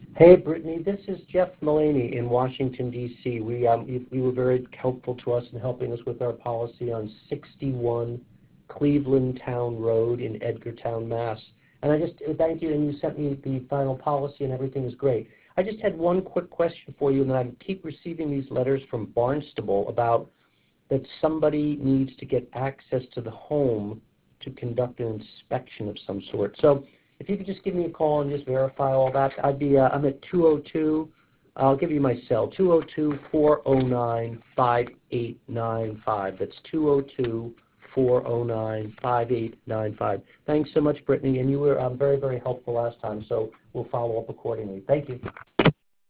Hey, Brittany, this is Jeff Mullaney in Washington, D.C. You were very helpful to us in helping us with our policy on 61 Cleveland Town Road in Edgartown, Mass. And I just thank you, and you sent me the final policy, and everything is great. I just had one quick question for you, and I keep receiving these letters from Barnstable about that somebody needs to get access to the home to conduct an inspection of some sort. So if you could just give me a call and just verify all that, I'm at 202, I'll give you my cell, 202-409-5895. That's 202-409-5895. Thanks so much, Brittany, and you were very, very helpful last time, so we'll follow up accordingly. Thank you.